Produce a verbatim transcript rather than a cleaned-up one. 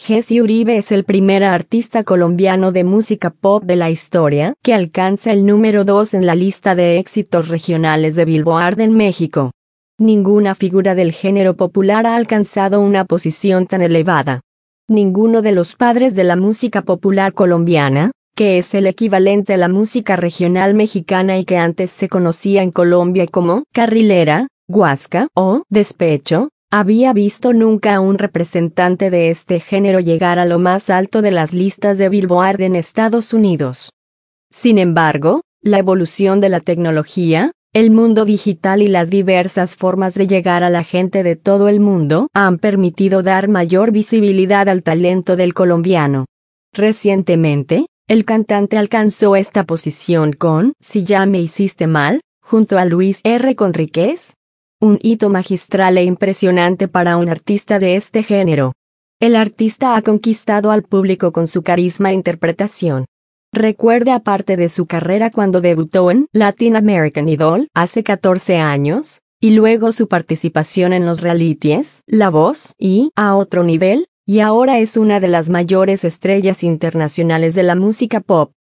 Jesse Uribe es el primer artista colombiano de música pop de la historia que alcanza el número dos en la lista de éxitos regionales de Billboard en México. Ninguna figura del género popular ha alcanzado una posición tan elevada. Ninguno de los padres de la música popular colombiana, que es el equivalente a la música regional mexicana y que antes se conocía en Colombia como carrilera, guasca o despecho, había visto nunca a un representante de este género llegar a lo más alto de las listas de Billboard en Estados Unidos. Sin embargo, la evolución de la tecnología, el mundo digital y las diversas formas de llegar a la gente de todo el mundo han permitido dar mayor visibilidad al talento del colombiano. Recientemente, el cantante alcanzó esta posición con Si ya me hiciste mal, junto a Luis R. Conríquez. Un hito magistral e impresionante para un artista de este género. El artista ha conquistado al público con su carisma e interpretación. Recuerde aparte de su carrera cuando debutó en Latin American Idol hace catorce años, y luego su participación en los realities La Voz y A Otro Nivel, y ahora es una de las mayores estrellas internacionales de la música pop.